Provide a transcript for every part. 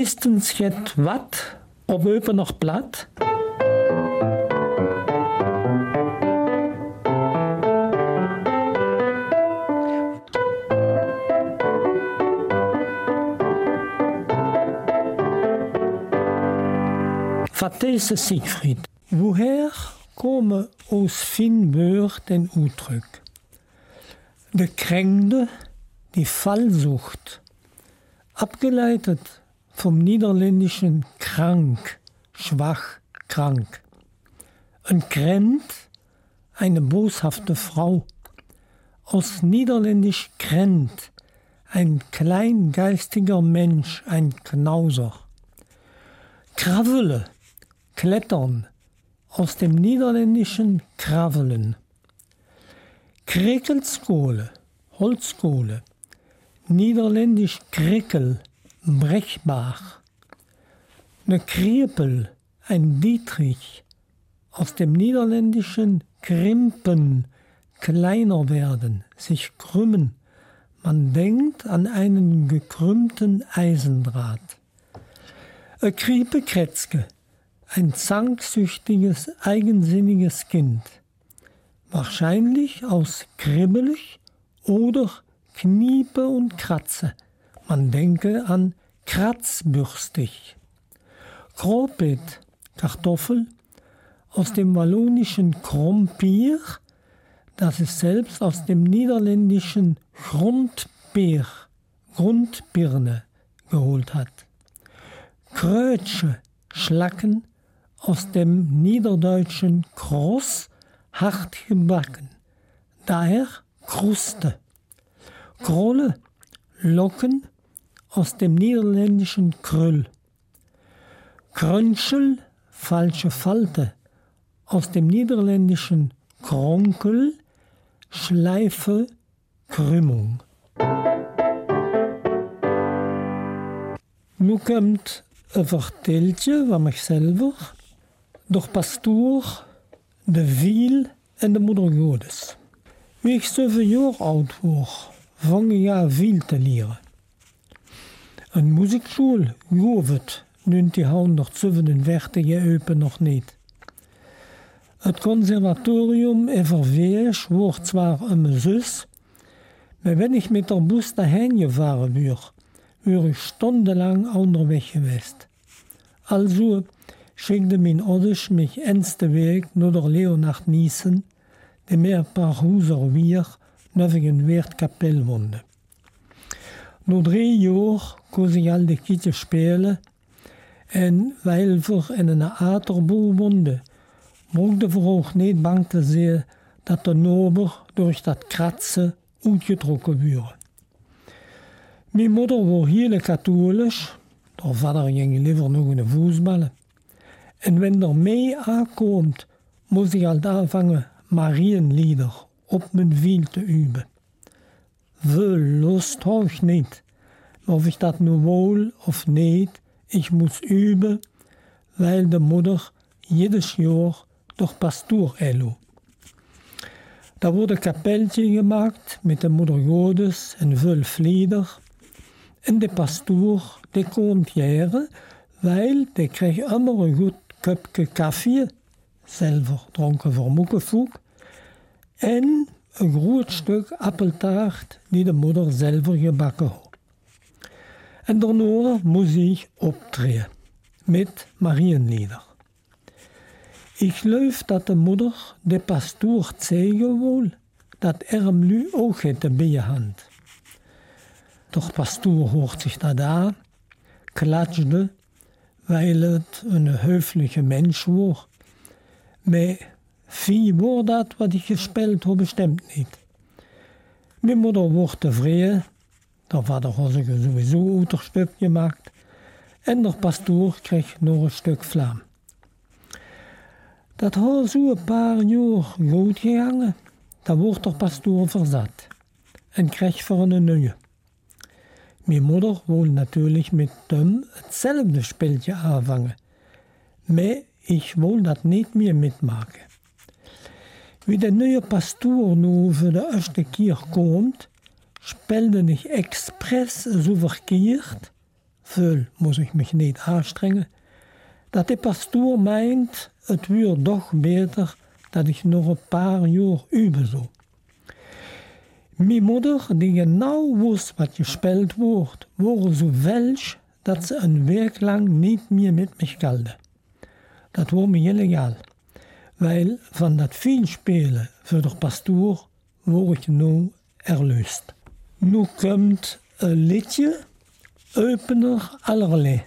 Meestens het wat of even nog plat. Wat deze Siegfried? Woher komen aus Finnböhr den Udrück? De Kränkte, die Fallsucht, abgeleitet vom niederländischen krank, schwach, krank. Ein Krent, eine boshafte Frau. Aus niederländisch Krent, ein kleingeistiger Mensch, ein Knauser. Kravele, klettern, aus dem niederländischen kravelen. Krekelskohle, Holzkohle, niederländisch krekel, brechbar. Ne Kriepel, ein Dietrich, aus dem niederländischen krimpen, kleiner werden, sich krümmen. Man denkt an einen gekrümmten Eisendraht. Kriepekretzke, ein zanksüchtiges, eigensinniges Kind. Wahrscheinlich aus kribbelig oder Kniepe und Kratze. Man denke an kratzbürstig. Kropet, Kartoffel, aus dem wallonischen Krompier, das es selbst aus dem niederländischen Grundbier, Grundbirne, geholt hat. Krötsche, Schlacken, aus dem niederdeutschen Kross, hart gebacken, daher Kruste. Krolle, Locken, aus dem niederländischen Krüll. Krönschel, falsche Falte, aus dem niederländischen Kronkel, Schleife, Krümmung. Nu komt een verteltje van mezelf door pastoor, de Wiel en de moeder Godes. Wie ik 7 jaar oud word, vang ik aan Wiel te leren. Een muziekschool gaf het 1947 geopend nog niet. Het conservatorium in Verveers wordt zwar een zus, maar wenn ich mit der Bus dahin gefahren wäre ich stundenlang onderweg geweest. Also schickte mein Oddisch mich ernste Weg nur der Leonard Niesen, der mir ein paar Huser wir növigen Wertkapelle wohnte. Nur 3 Jahre kon ich al die Kietje spelen en weil wir in een Aterbouw woonden, mochten wir auch nicht bang te zijn dat de Nober durch dat Kratzen uitgetrokken wurde. Mijn moeder was heel katholisch, der vader ging liever nog in de voetballen. En wenn er mee aankomt, moest ik al aanvangen Marienlieder op mijn wiel te üben. Veel lust habe ich nicht, of ich dat nu wohl of niet, ich muss üben, weil de moeder jedes Jahr durch Pastoor elo. Da wurde Kapelltje gemaakt met de moeder Godes en veel Lieder. En de pastoor, die komt jaren, weil die kreeg immer een goed kopje koffie, selber dronken voor moekevoek, en een groot stuk appeltaart die de moeder selber gebakken had. En daarna moest ik optreden met Marienlieder. Ik geloof dat de moeder de pastoor zeggen wil dat hem nu ook het bij je hand. Doch pastoor hoort zich dat aan, klatschte, weil het een höfliche Mensch war. Maar wie war dat wat ik gespeeld heb, bestemd niet. Mijn moeder wordt tevreden, der vader had zich sowieso uit een stuk gemaakt, en de pastoor kreeg nog een stuk vlam. Dat had zo een paar jaar goed gegangen, dan wordt de pastoor verzat en kreeg voor een nieuwe. Mijn moeder wil natuurlijk met hem hetzelfde spelletje aanvangen, maar ik wil dat niet meer metmaken. Wie de nieuwe pastoor nu voor de eerste keer komt, speelde ik expres zo verkeerd, veel moet ik me niet aanstrengen, dat de pastoor meint, het wordt toch beter dat ik nog een paar jaar üben zou. Mijn moeder, die genau wist wat gespeeld wordt, waren zo welsch dat ze een week lang niet meer met me kalde. Dat was me illegaal, weil van dat veel spelen voor de pastoor word ik nu erlöst. Nu komt een liedje, opener allerlei.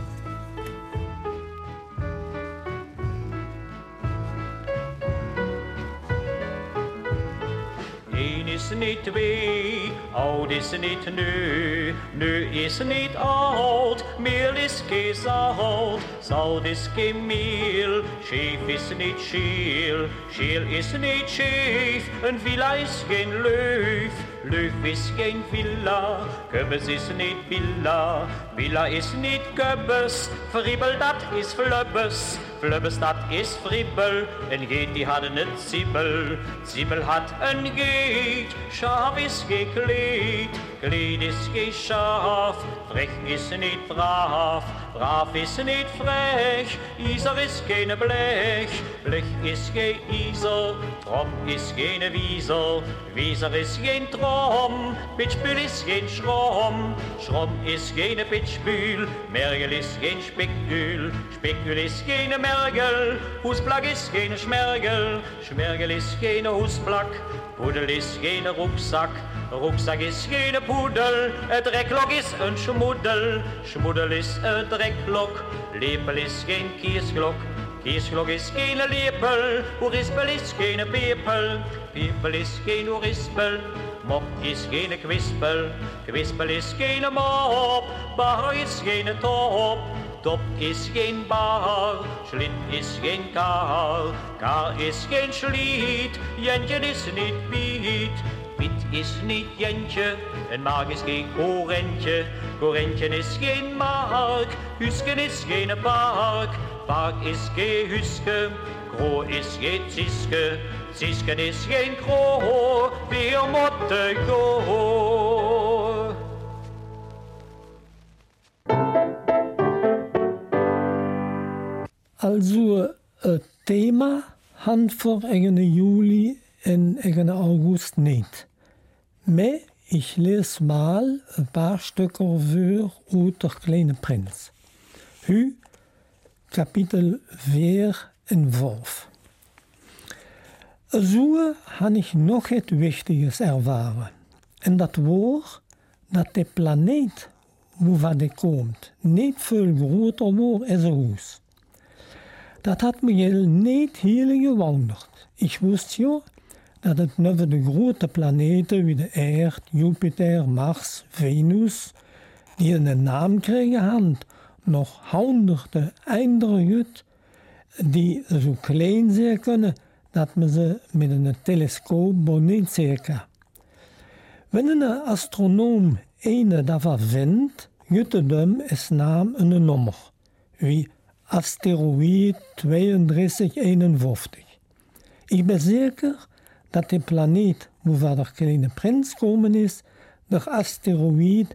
Is niet twee, oud is niet nu is niet oud, meel is geen zout, zout is geen meel, scheef is niet scheel, scheel is niet scheef, een villa is geen leuf, leuf is geen villa, kubbes is niet villa, villa is niet kubbes, friebel dat is flubbes, flubbes dat is friebel, en geet die hadden het ziebel, ziebel had een geet, schaaf is gekleed, kleed is geen schaaf, frech is niet braaf, braaf is niet frech, iser is geen blech, blech is geen iser, trom is geen wieser, wieser is geen trom, pitchbühl is geen schrom, schrom is geen pitchbühl, mergel is geen spekül, spekül is geen mergel, hoesplak is geen schmergel, schmergel is geen hoesplak, poedel is geen roekzak, roekzak is geen poedel, het reklok is een schmoedel, schmoedel is een reklok, lepel is geen kiesglok, kiesglok is geen lepel, orispel is geen pepel, pepel is geen orispel, mop is geen kwispel, kwispel is geen mop, bar is geen top, top is geen bar, slit is geen kar is geen sliet, jentje is niet piet, piet is niet jentje, en maag is geen korentje, korentje is geen mark, husken is geen park, park is geen huske, kro is geen ziske, zisken is geen kro, weer motte go. Also, het thema hand voor 1 juli en 1 august niet. Maar ik lees mal een paar stukken voor uit de Kleine Prins. Hu, kapitel 4 en 5. Zo heb ik nog iets wichtigs ervaren. En dat was dat de planeet waar die komt niet veel groter wordt als een huis. Dat had me niet heel gewonderd. Ik wist ja dat het neven de grote planeten wie de Aarde, Jupiter, Mars, Venus, die een naam kregen hadden, nog honderden andere goed, die zo klein zijn kunnen dat men ze met een telescoop niet zien kan. Wanneer een astronoom een daarvan vindt, geeft hem als naam een nummer, wie asteroïde 3251. Ik ben zeker dat de planeet waar de Kleine Prins komen is, de asteroïde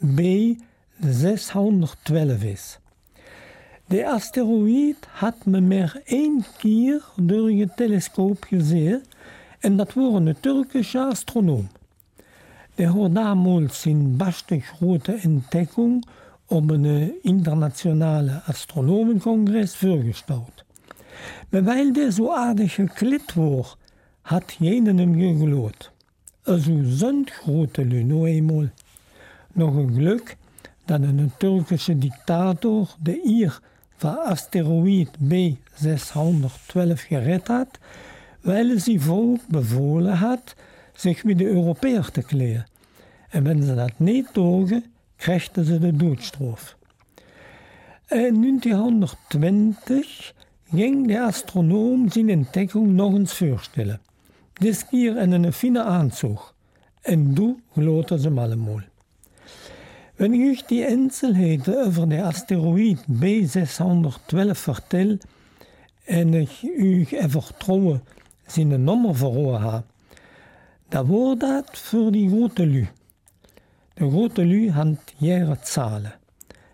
B612 is. De asteroïde had me maar 1 keer door het telescoop gezien en dat was een Turkse astronoom. Die had damals zijn beste grote ontdekking op een internationale astronomencongres voorgesteld. Maar weil die zo aardig gekleed was, had geen hem geloofd. Zo'n grote lui nou eenmaal. Nog een geluk dat een Turkse dictator de eer van asteroïde B612 gered had, weil ze volk bevolen had zich met de Europeër te kleden. En wenn ze dat niet dogen, kreegden ze de doodstraf. In 1920 ging de astronoom zijn ontdekking nog eens voorstellen. Dit keer in een fine aanzug. En toen geloofden ze hem allemaal. Wenn ik u die Einzelheiten over de asteroïde B612 vertel en ik u vertrouwen zijn nummer verhoor heb, dan wordt dat voor die grote lui. De grote lui had jaren zalen.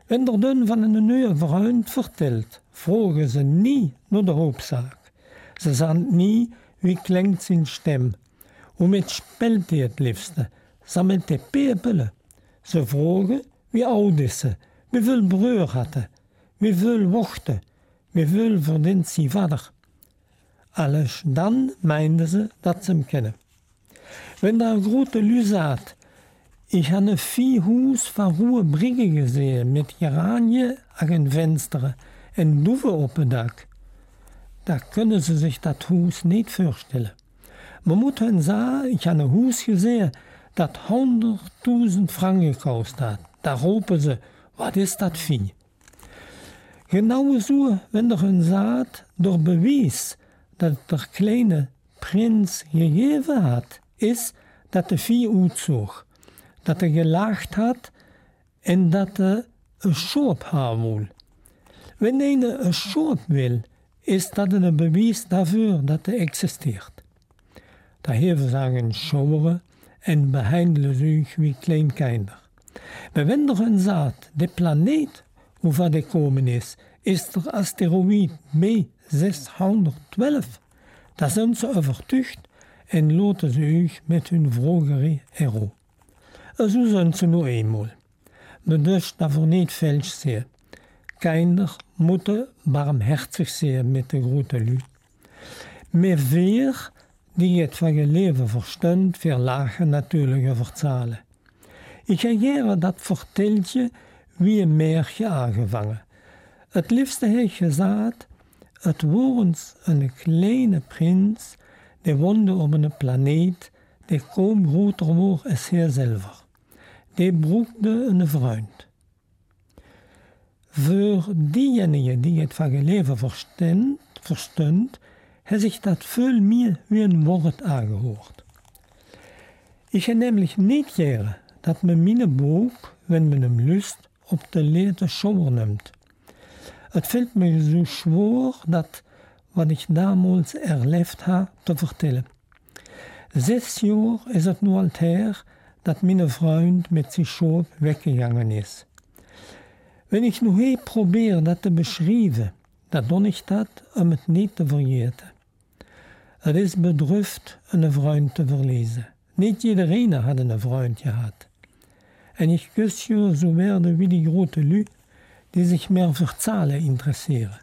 Wenn der dan van een nieuwe vriend vertelt, vragen ze niet naar de hoofdzaak. Ze sagen nie, wie klingt zijn stem. Womit speelt hij het liefste? Sammelt hij peperlen? Ze vragen, wie oud is ze? Wieveel broer had hij? Wieveel wochten? Wieveel verdient zijn vader? Alles dan meenden ze dat ze hem kennen. Wenn der grote Lü sagt, ich habe ein Viehhaus von hohe Brigge gesehen, mit Geranie an den Fenstern und Duve auf dem Dach, da können sie sich das Haus nicht vorstellen. Man muss ihnen sagen, ich habe ein Haus gesehen, das 100.000 Franken gekostet hat. Da roepen sie, was ist das Vieh? Genauso, wenn er ihnen sagt, durch Beweis, dass der kleine Prinz gegeben hat, ist, dat de Vieh uitzog, dat gelacht hat en dat een Schop haben will. Wenn einer een Schop will, ist das ein Beweis dafür, dass existiert. Daher wir sagen Schauere en behandelen sich wie Kleinkinder. Maar wenn er sagt, der Planet, wover der gekommen ist der Asteroid B612, da sind sie overtuigd en laten ze zich met hun vroegere hero. Zo zijn ze nu eenmaal. Maar dus daarvoor niet falsch zijn. Kinder moeten barmherzig zijn met de grote Lü. Maar weer die het van je leven verstand, verlagen natuurlijk verzahlen. Ik heb jaren dat verteltje wie een meertje aangevangen. Het liefste heeft gezegd, het was een kleine prins die woonde op een planeet die kaum groter was als hij zelf. Die broekte een vriend. Voor diejenigen die het van je leven verstond, heeft zich dat veel meer wie een woord aangehoord. Ik heb namelijk niet geren dat men mijn boek, wenn men hem lust, op de lete schouder neemt. Het fällt me zo schwer dat wat ik damals erlebt heb te vertellen. 6 jaar is het nu al her dat mijn vriend met zijn schop weggegangen is. Wenn ik nu heel probeer dat te beschrijven, dan doe ik dat om het niet te vergeten. Het is bedruft een vriend te verliezen. Niet iedereen had een vriend gehad. En ik kus je zo werden wie die grote Lü, die zich meer voor zahlen interesseren.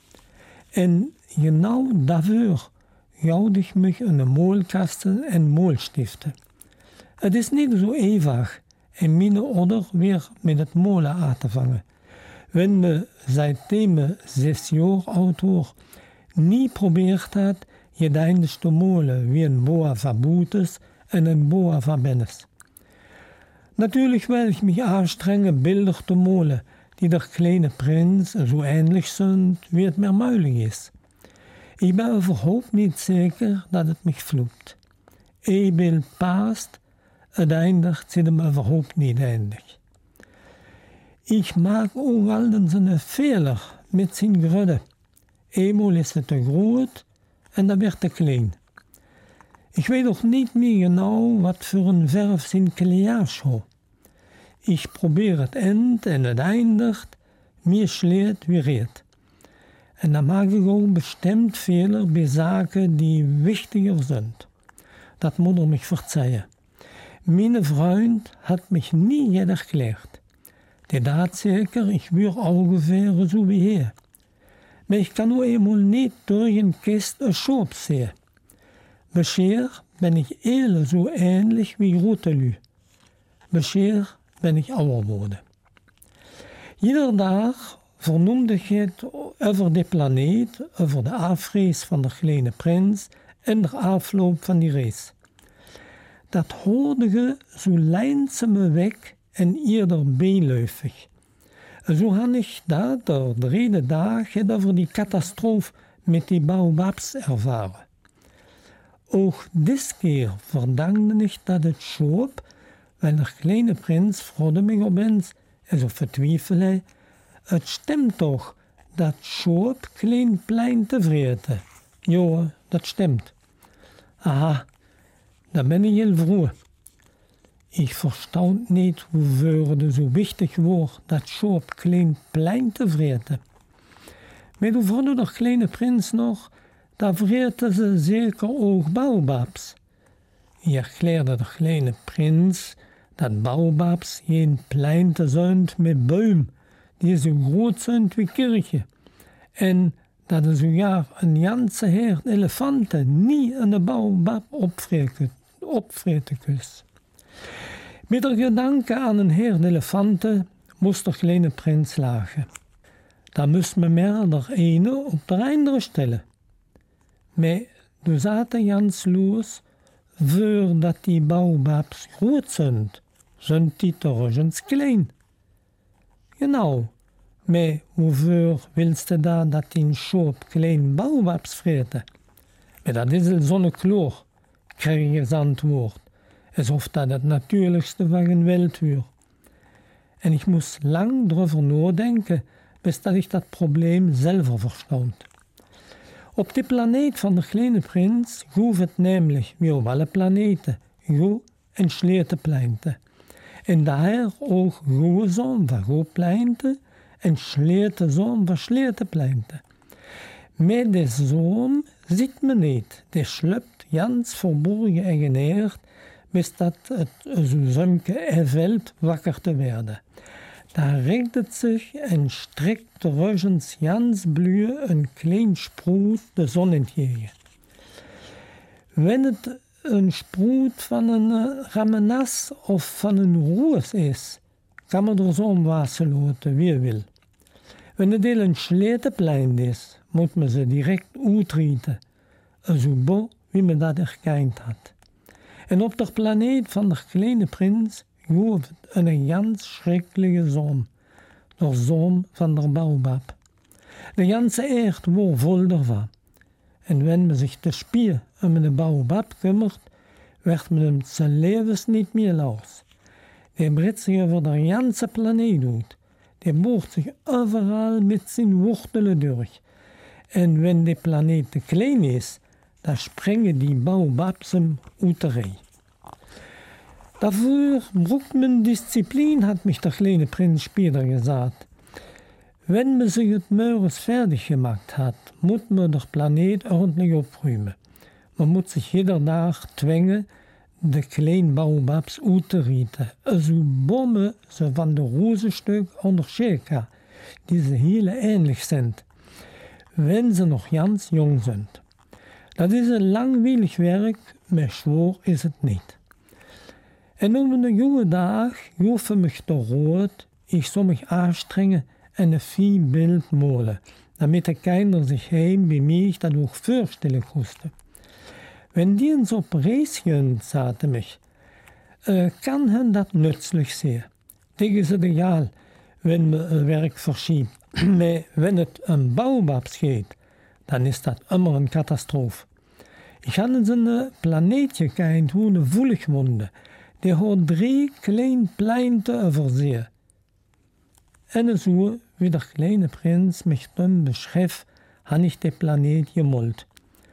En genau daarvoor houd ik me aan moolkasten en moolstiften. Het is niet zo eenvoudig en mijn ouder weer met het molen aan te vangen. Wenn me seitdem me 6 jaar oud was, niet probeert had je eindig te molen wie een boa van boetes en een boa van bennes. Natuurlijk wil ik mich aanstrengen beeldig te molen, die der kleine prins zo ähnlich sind, wie het mir möglich is. Ik ben überhaupt niet zeker dat het mich flukt. Een beeld past, het eindigt zit hem überhaupt niet eindig. Ik maak ook al zijn Fehler met zijn gröde. Eenmaal is het te groot en dan werd te klein. Ik weet ook niet meer genau wat voor een verf zijn kleage had. Ik probeer het eind en het eindigt, meer slecht wie reed. En dan maak ik ook bestemd Fehler bij zaken die wichtiger zijn. Dat moet mich verzeihen. Mijn vriend had mich nie erklärt. Der dacht zeker, ik word ongeveer zo wie hij. Maar ik kan nu eenmaal niet door een kist een schop zien. Bescheer ben ik heel zo ähnlich wie grote Lü. Bescheer ben ik ouder geworden. Ieder dag vernoemde ik het over de planeet, over de afreis van de kleine prins en de afloop van die reis. Dat hoorde je zo langzaam weg en eerder bijläufig. Zo had ik dat de 3e dag over die catastrofe met die baobabs ervaren. Ook dit keer verdankte ik dat het schoop, weil der kleine Prinz freute mich op eens, en zo vertwijfelde hij, het stemt toch dat schoop klein plein te vreten. Ja, dat stemt. Aha, dan ben ik heel vroeg. Ich verstand niet hoe het zo wichtig wordt dat Schoop klein plein te vreten. Maar toen vonden de kleine prins nog, dat vreten ze zeker ook baobabs. Je erkläerde de kleine prins dat baobabs geen pleinte zijn met boom, die zo groot zijn wie kirchen. En dat er zojaar een ganse herd elefanten niet in de baobab opvreten kus. Met de gedanke aan een herd elefanten moest de kleine prins lachen. Dan moest me meer de ene op de andere stellen. Maar toen zaten gans los, voordat die baobabs groot zijn die terug klein. Genau, maar hoeveel wilst je dan dat in Schoop klein baobabs vreten? Maar dat is al zo'n kloor, kreeg je als antwoord. Alsof dat het natuurlijkste van een welt was. En ik moest lang erover nadenken, bis dat ik dat probleem zelf verstond. Op de planeet van de kleine prins groef het namelijk, wie op alle planeten, groe en slechte planten. En daar ook groe zon van groe planten en slechte zon van slechte planten. Met de zon ziet men niet, die slupt gans verborgen en geneerd, bis dat het zo zumke veld wakker te werden. Daar regt het zich en strekt rugens gans blühe een klein sproet de zon entgegen. Wenn het een sproet van een ramenas of van een roes is, kan men er zon wassen laten wie je wil. Wenn het heel een sletenplein is, moet men ze direct uitrieten, zo bo wie men dat erkend had. En op de planeet van de kleine prins groef een ganz schrikkelijke zon, de zon van de baobab. De ganse aard was vol ervan. En wenn men zich te spier om de baobab kümmert, werd men hem zijn levens niet meer los. Die breidt zich over de ganse planeet uit. Die boort zich overal met zijn wortelen door. En wenn de planeet te klein is, dan springen die baobabs hem uit de rij. Daarvoor braucht men discipline, hat mich der kleine Prinz später gesagt. Wenn man sich het Meures fertig gemacht hat, moet man den Planet ordentlich opruimen. Man moet zich jeder Tag dwingen, de kleine baobabs uit te rieten. Also bommen ze van de Rosenstuk und der Schäka, die ze heel ähnlich sind, wenn ze nog ganz jong sind. Dat is een langweilig werk, maar schwer is het niet. En om een jonge dag joffen mich de rood, ik zou mich aanstrengen en een fijn beeld malen, damit de Kinder zich heim bij mij dat ook voorstellen kosten. Wenn die eens op reis gaan, zaten mich, kan hen dat nützlich zijn. Dit is het egal, wenn me een werk verschiebt. Maar wenn het een baobabs geht, dan is dat immer een catastrofe. Ik had eens een planeetje gekend, hoe een Woeligwonde. Die had 3 kleine planten overzien. En zo, wie de kleine prins mich dan beschreef, had ik de planeet gemoldt.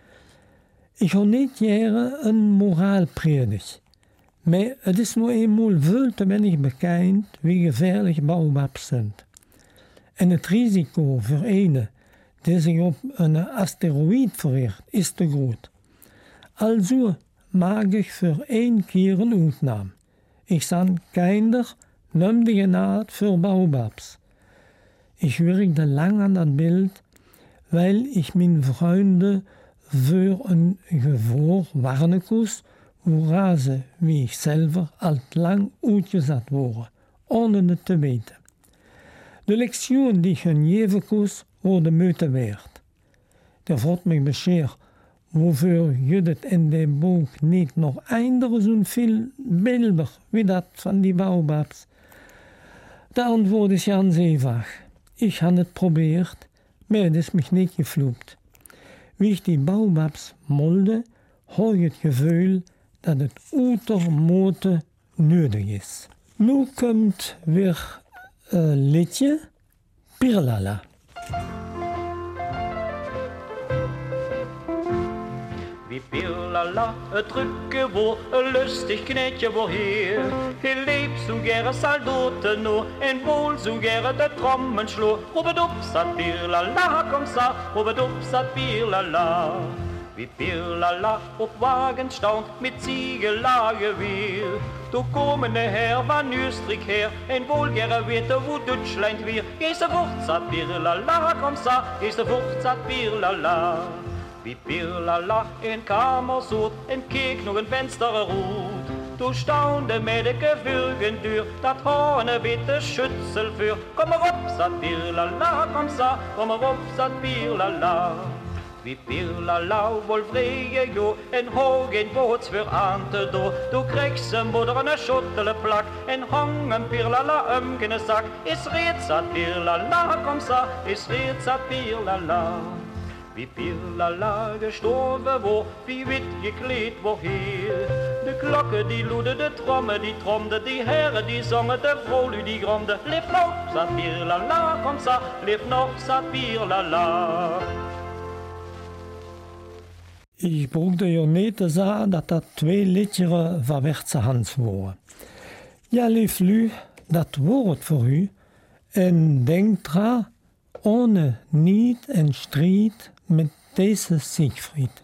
Ik had niet jaren een moraalpredig. Maar het is nu eenmaal veel te weinig bekend wie gevaarlijk baobabs zijn. En het risico voor een die zich op een asteroïd vereert, is te groot. Also mag ik voor 1 keer een uitname. Ik zal kinder neem de genaad voor baobabs. Ik werkte lang aan dat beeld, weil ik mijn vrienden voor een gevoor warnen koos, hoe ze, wie ik zelf, al lang uitgezet worden, ohne het te weten. De lectie die ik hun geven koos, worden moeite waard. Der wordt mij bescheerd, hoeveel je het in de boek niet nog eindigen zo'n veel beelden wie dat van die baobabs. De antwoord is ganz eenvoudig. Ik heb het probeerd, maar het is mij niet geflukt. Wie ik die baobabs molde, had ik het gevoel dat het uitermate nodig is. Nu komt weer een liedje, Pirlala. Wie pirlala, het drukke woord, een lustig knetje voor heer. Hij leeft zo gerre saldoten no, en vol zo gerre de trommen slo. Op het opzat pirlala, kom sa, op het opzat pirlala. Wie pirlala op wagen staunt, met ziegelage weer. Toen komen de her van Oostenrijk her, en vol gerre weten hoe Duitsland weer. Is de voortzat pirlala, kom sa, is de voortzat pirlala. Wie pirlala in kamer zoet en keek nog een vensterroet. Toen staunde met de gevurgendeur, dat hoorne witte schutselvuur. Kom maar op, zat pirlala, kom sa, kom maar op, zat pirlala. Wie pirlala vol vrije jo, en hoog in boots weer aan te do. Toen kreeg ze moeder een schottelenplak, en hang een pirlala in een zak. Is reeds zat pirlala, kom sa, is reeds zat pirlala. Wie pirlala gestorven wo, wie wit gekleed wo heer. De klokken die loeden, de trommen die tromden, die heren die zongen, de vrolijk die gromden. Leef nog, zat pirlala, kom sa, leef nog, zat pirlala. Ik brukte je niet te zeggen dat dat 2 liederen van Wertse Hans waren. Ja, lief lu, dat woord voor u, en denk eraan, ohne Niet en strijd met deze Siegfried.